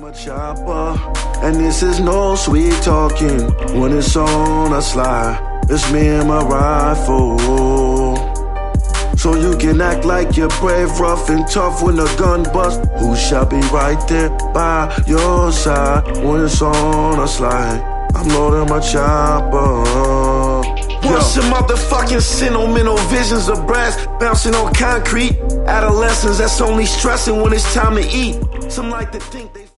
I'm a chopper, and this is no sweet talking. When it's on, I slide. It's me and my rifle. So you can act like you're brave, rough and tough when the gun busts. Who shall be right there by your side? When it's on, I slide. I'm loading my chopper. Once a motherfucking sentimental visions of brass bouncing on concrete. Adolescents that's only stressing when it's time to eat. Some like to think they